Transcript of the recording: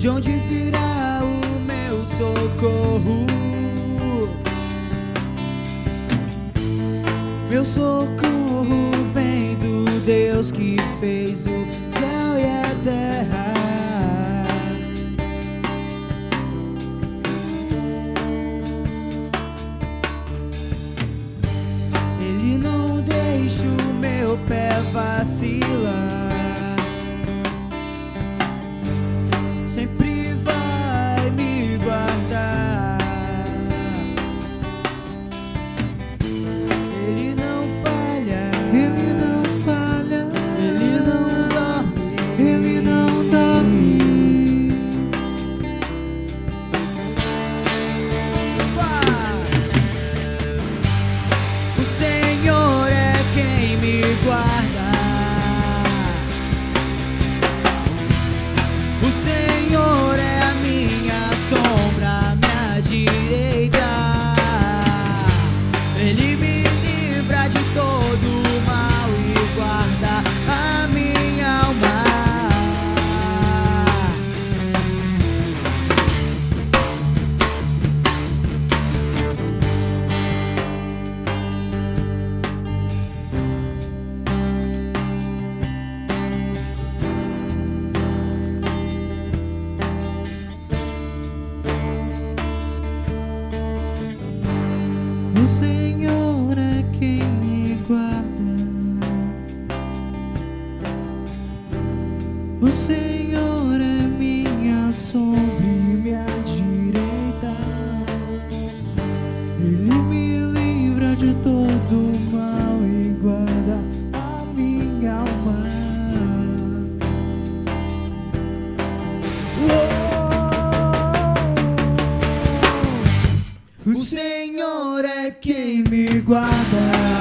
De onde virá o meu socorro? Meu socorro vem do Deus que fez o céu e a terra. Ele não deixa o meu pé vacilar. Sempre vai me guardar. Ele não falha, ele não falha, ele não dorme, ele não dorme. O Senhor é quem me guarda. O Senhor é a minha sombra, minha direita. Ele me livra de todo o mal e guarda a minha alma. O Senhor é quem me guarda. O Senhor é minha sombra e minha direita. Ele me livra de todo o mal e guarda a minha alma. O Senhor é quem me guarda.